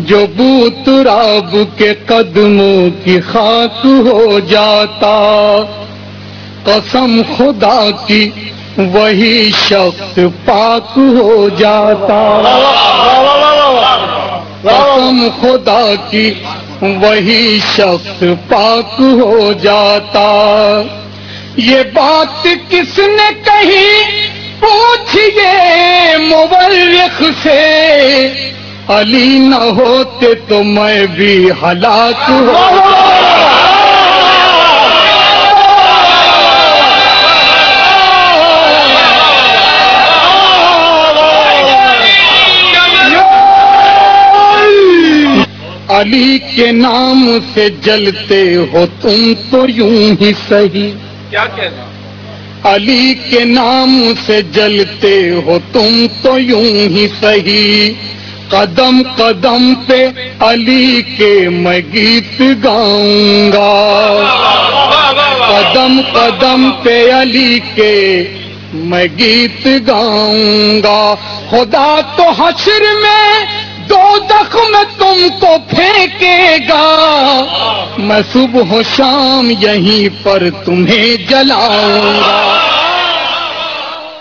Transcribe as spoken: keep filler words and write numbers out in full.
جو بو تراب کے قدموں کی خاک ہو جاتا، قسم خدا کی وہی شخص پاک ہو جاتا، قسم خدا کی وہی شخص پاک ہو جاتا۔ یہ بات کس نے کہی پوچھئے مورخ سے، علی نہ ہوتے تو میں بھی ہلاک ہو جاتا۔ علی کے نام سے جلتے ہو تم تو یوں ہی سہی، کیا کہنا؟ علی کے نام سے جلتے ہو تم تو یوں ہی سہی، قدم قدم پہ علی کے میں گیت گاؤں گا، قدم قدم پہ علی کے میں گیت گاؤں گا۔ خدا تو حشر میں دوزخ میں تم کو پھینکے گا، میں صبح و شام یہیں پر تمہیں جلاؤں گا۔